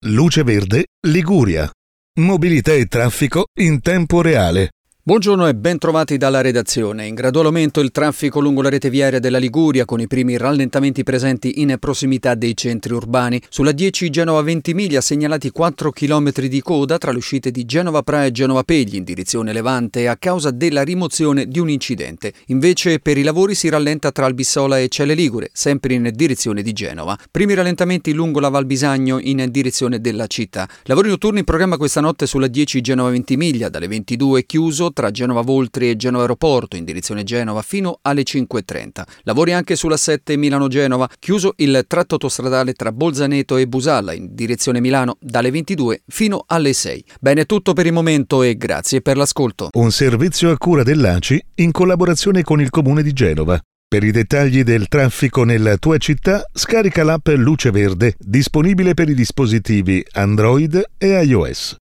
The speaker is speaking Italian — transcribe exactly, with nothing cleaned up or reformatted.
Luce Verde, Liguria. Mobilità e traffico in tempo reale. Buongiorno e ben trovati dalla redazione. In graduale aumento il traffico lungo la rete viaria della Liguria, con i primi rallentamenti presenti in prossimità dei centri urbani. Sulla dieci Genova-Ventimiglia segnalati quattro chilometri di coda tra le uscite di Genova Pra e Genova Pegli in direzione Levante a causa della rimozione di un incidente. Invece per i lavori si rallenta tra Albissola e Celle Ligure, sempre in direzione di Genova. Primi rallentamenti lungo la Val Bisagno in direzione della città. Lavori notturni in programma questa notte sulla dieci Genova-Ventimiglia, dalle ventidue chiuso tra Genova Voltri e Genova Aeroporto in direzione Genova fino alle cinque e trenta. Lavori anche sulla sette Milano-Genova, chiuso il tratto autostradale tra Bolzaneto e Busalla in direzione Milano dalle ventidue fino alle sei. Bene, tutto per il momento e grazie per l'ascolto. Un servizio a cura dell'A C I in collaborazione con il Comune di Genova. Per i dettagli del traffico nella tua città, scarica l'app Luce Verde, disponibile per i dispositivi Android e iOS.